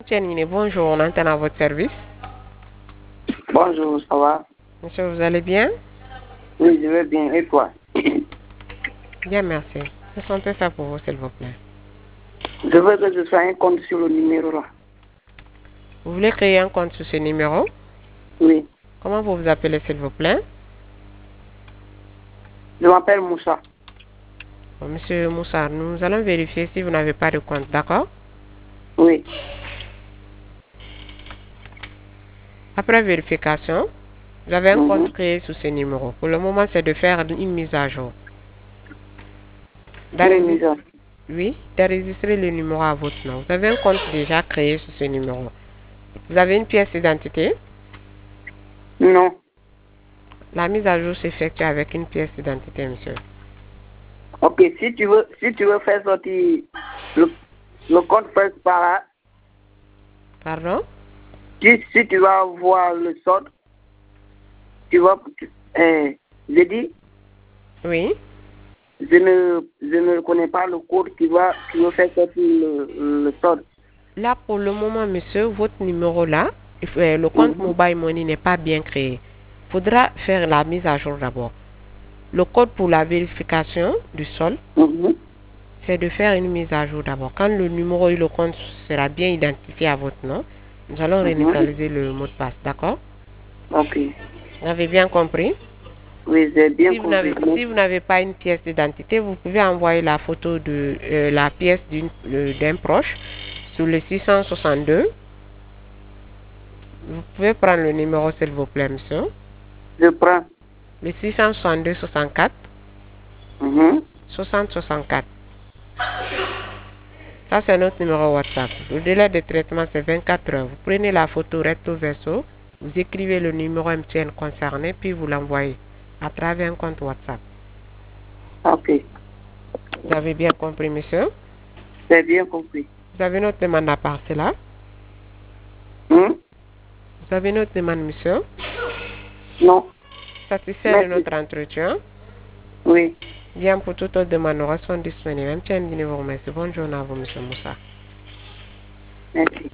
Tianine, bonjour, on entend à votre service. Bonjour, ça va? Monsieur, vous allez bien? Oui, je vais bien. Et toi? Bien, merci. Qu'est-ce qu'on peut faire pour vous, s'il vous plaît? Je veux que je sois un compte sur le numéro là. Vous voulez créer un compte sur ce numéro? Oui. Comment vous vous appelez, s'il vous plaît? Je m'appelle Moussa. Bon, Monsieur Moussa, nous allons vérifier si vous n'avez pas de compte, d'accord? Oui. Après vérification, vous avez un compte Mhm. créé sur ce numéro. Pour le moment, c'est de faire une mise à jour. Une mise à... Oui, d'enregistrer le numéro à votre nom. Vous avez un compte déjà créé sur ce numéro. Vous avez une pièce d'identité? Non. La mise à jour s'effectue avec une pièce d'identité, monsieur. Ok, si tu veux faire sortir le compte first par là, Pardon? si tu vas voir le solde, tu vas... j'ai dit, Oui. je ne connais pas le code qui veut faire sortir le solde. Là, pour le moment, monsieur, votre numéro là, le compte Mhm. Mobile Money n'est pas bien créé. Il faudra faire la mise à jour d'abord. Le code pour la vérification du sol, Mhm. c'est de faire une mise à jour d'abord. Quand le numéro et le compte sera bien identifié à votre nom, nous allons Mhm. réinitialiser le mot de passe, d'accord? Ok. Vous avez bien compris? Oui, j'ai bien compris. Si vous n'avez pas une pièce d'identité, vous pouvez envoyer la photo de la pièce d'un proche sur le 662. Vous pouvez prendre le numéro, s'il vous plaît, monsieur. Je prends. Le 662 64 Mhm. 60 64. Ça, c'est notre numéro WhatsApp. Le délai de traitement, c'est 24 heures. Vous prenez la photo recto verso, vous écrivez le numéro MTN concerné, puis vous l'envoyez à travers un compte WhatsApp. Ok. Vous avez bien compris, monsieur? J'ai bien compris. Vous avez notre demande à part cela? Hmm? Vous avez notre demande, monsieur? Non. Satisfait de Merci. notre entretien? Oui. Bien, pour toute autre demande, nous restons disponibles. MTN vous remercie. Bonne journée à vous, monsieur Moussa. Merci.